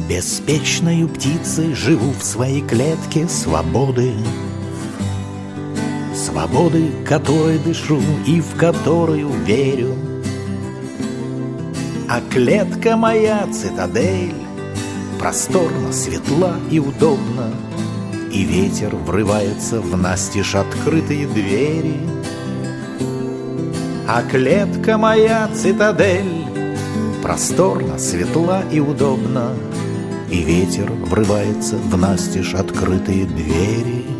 Беспечною птицей живу в своей клетке свободы. Свободы, которой дышу и в которую верю. А клетка моя цитадель просторна, светла и удобна, и ветер врывается в настежь открытые двери. А клетка моя цитадель просторна, светла и удобна, и ветер врывается в настежь открытые двери.